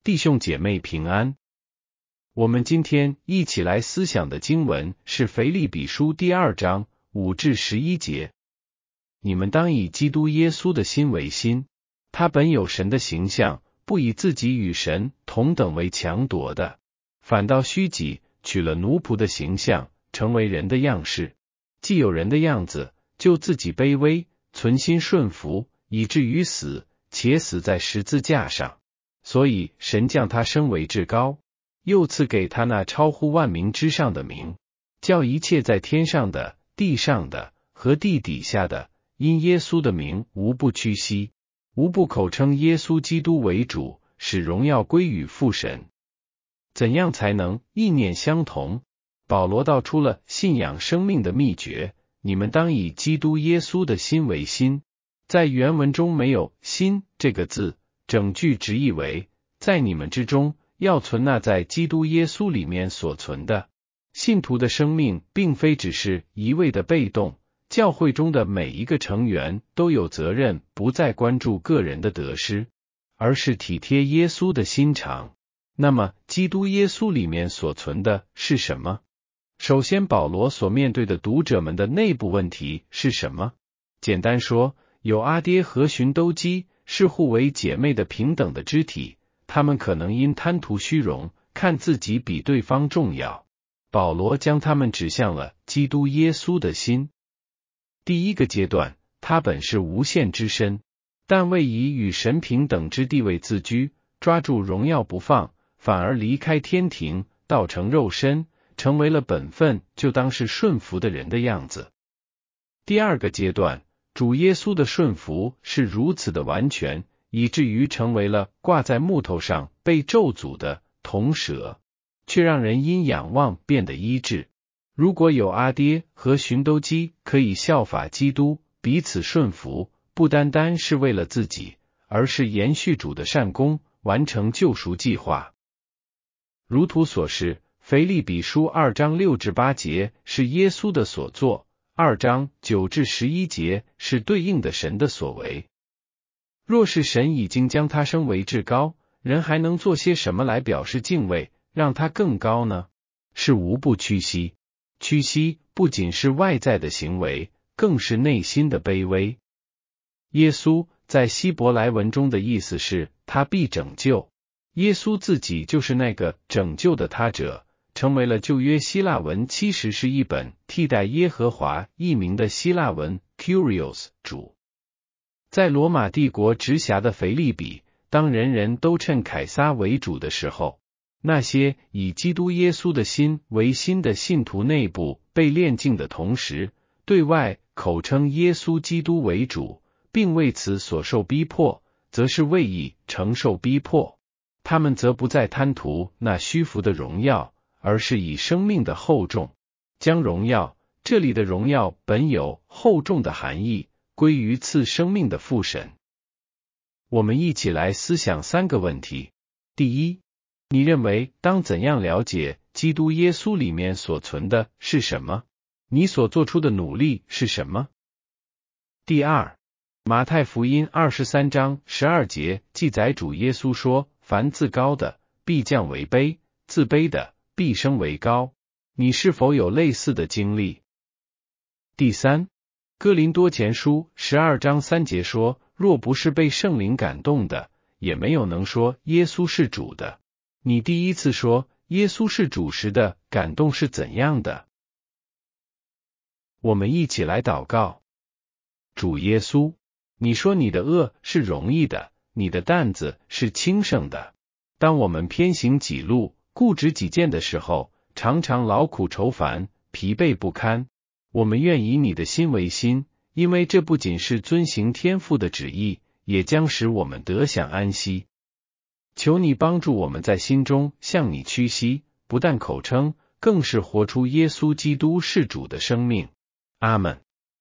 弟兄姐妹平安。我们今天一起来思想的经文是腓立比书第2章5至11节。你们当以基督耶稣的心为心，他本有神的形象，不以自己与神同等为强夺的，反倒虚己，取了奴仆的形象，成为人的样式。既有人的样子，就自己卑微，存心顺服，以至于死，且死在十字架上。所以神将他升为至高，又赐给他那超乎万民之上的名，叫一切在天上的、地上的和地底下的，因耶稣的名无不屈膝，无不口称耶稣基督为主，使荣耀归于父神。怎样才能意念相同？保罗道出了信仰生命的秘诀，你们当以基督耶稣的心为心。在原文中没有心这个字，整句直译为在你们之中要存那在基督耶稣里面所存的。信徒的生命并非只是一味的被动，教会中的每一个成员都有责任不再关注个人的得失，而是体贴耶稣的心肠。那么基督耶稣里面所存的是什么？首先，保罗所面对的读者们的内部问题是什么？简单说，有阿爹和寻都基是互为姐妹的平等的肢体，他们可能因贪图虚荣，看自己比对方重要。保罗将他们指向了基督耶稣的心。第一个阶段，他本是无限之身，但为以与神平等之地位自居，抓住荣耀不放，反而离开天庭，道成肉身，成为了本分就当是顺服的人的样子。第二个阶段，主耶稣的顺服是如此的完全，以至于成为了挂在木头上被咒诅的铜蛇，却让人因仰望变得医治。如果有阿爹和寻都基可以效法基督，彼此顺服，不单单是为了自己，而是延续主的善功，完成救赎计划。如图所示，腓立比书2章6至8节是耶稣的所作，2章9至11节是对应的神的所为。若是神已经将他升为至高，人还能做些什么来表示敬畏，让他更高呢？是无不屈膝。屈膝不仅是外在的行为，更是内心的卑微。耶稣在希伯来文中的意思是他必拯救，耶稣自己就是那个拯救的他者，成为了旧约希腊文其实是一本替代耶和华译名的希腊文 Kyrios 主。在罗马帝国直辖的腓立比，当人人都称凯撒为主的时候，那些以基督耶稣的心为心的信徒内部被炼净的同时，对外口称耶稣基督为主，并为此所受逼迫，则是为以承受逼迫。他们则不再贪图那虚浮的荣耀，而是以生命的厚重，将荣耀，这里的荣耀本有厚重的含义，归于赐生命的父神。我们一起来思想3个问题。第一，你认为当怎样了解基督耶稣里面所存的是什么？你所做出的努力是什么？第二，马太福音23章12节记载主耶稣说，凡自高的，必降为卑；自卑的，必升为高。你是否有类似的经历？第三，哥林多前书12章3节说，若不是被圣灵感动的，也没有能说耶稣是主的。你第一次说耶稣是主时的感动是怎样的？我们一起来祷告。主耶稣，你说你的恶是容易的，你的担子是轻省的。当我们偏行己路，固执己见的时候，常常劳苦愁烦，疲惫不堪。我们愿以你的心为心，因为这不仅是遵行天父的旨意，也将使我们得享安息。求你帮助我们在心中向你屈膝，不但口称，更是活出耶稣基督是主的生命。阿们。